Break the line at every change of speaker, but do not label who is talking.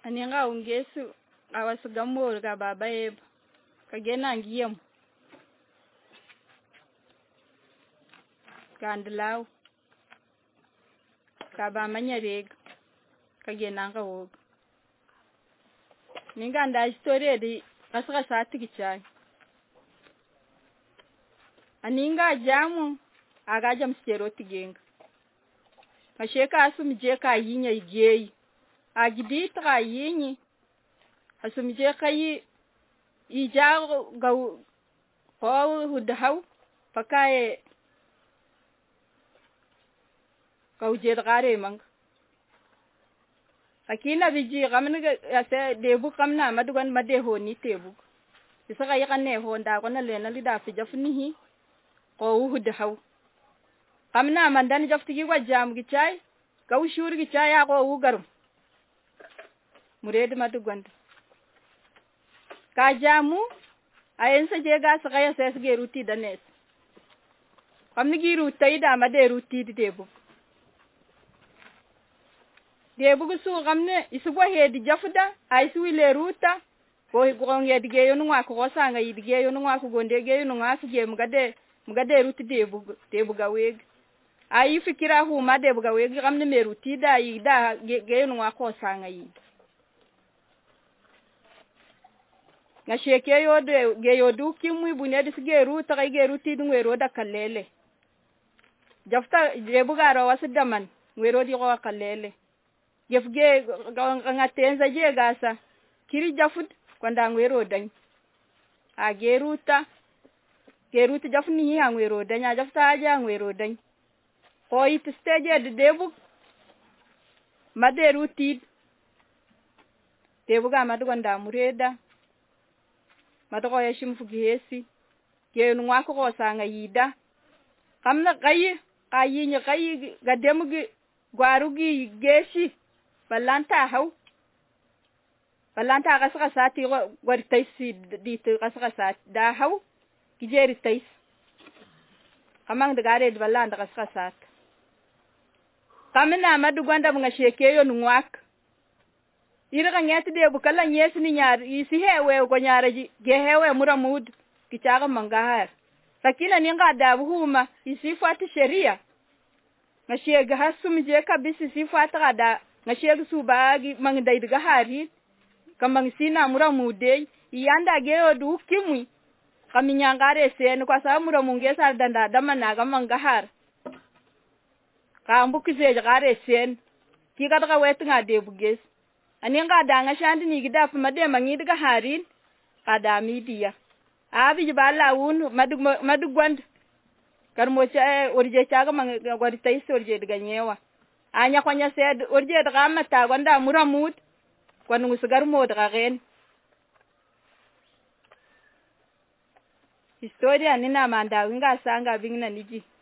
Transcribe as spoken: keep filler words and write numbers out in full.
aninga ungesu awasugamur ga baba eb kagena ngiyem gandlaw kaba manyareg kagena ngawog ninga nda story di kasaka sati kichai aninga jamu agajam stero tigenga masheka asumje ka yinya igei agidi tra yinyi asumje kai ijago gaw ko hudhaw pakaye kauje dagare mang akina biji gamne ase debu kamna madugan made honi tebu isaka yakane honda kona lena lida fijafnihi ko hudhaw kamna mandan jaftigi wajam gichai gawshur gichai ya ko ugarum mured madugan kajamu ayensa jega sakaya sesge ruti danes kamni giru tayda made ruti debu debu gusu kamne isugo hedi jafuda aisu ile ruta ko gonge dige yonu ngwa ko sanga yidige yonu ngwa ko gonde ge yonu ngwa ge mugade mugade ruti debu debu gaweg ayi fikira hu ma debu gaweg kamne meruti da yida ge yonu ngwa ko sanga yi na sheke yode ge yodu kimwi bunedi sige ruta ga ge ruti dungwero da kalele jafta debu garo wasdaman ngwero di ko kalele gefge ngatenza je gasa kiri jafud kwanda ngwero dan a geruta geruta jafni hi ngwero dan ya jafta aja ngwero dan ko it stage de debu maderuti debu ga madu kwanda mureda madako yashim fugihesi genu ngwako ko sanga yida kamna kayi kayi nya kayi gademugi gwarugi geshi balanta haw balanta kasaka sati gwar taisi dit kasaka sati da haw kijeri tais kamang dagare de balanta kasaka sati kamina madugwanda mga shekeyo nungwak ira ngati de bukala nyesi ni nyar isi hewe ko nyara ge hewe muramud kichaga mangahar sakina ninga da buhuma isi fati sheria ngashega hasumje kabisi sifata da ngashega subagi mangdai daga hari kamang sina muramude yanda geyo du kimwi kaminyangare sen kwa sa muramunge sar danda damana gamangahar kambu kiseje gare sen kika daga wetinga de buges aninga da ngashandi ni gida fu made mangi daga hari kada midiya abi bala wun madug madugwand karmo cha orje chaga mang gwari taisi orje daga nyewa anya kwanya sed orje daga mata gwanda muramut kwanu sugar mo daga gen historia nina manda winga sanga bingna niji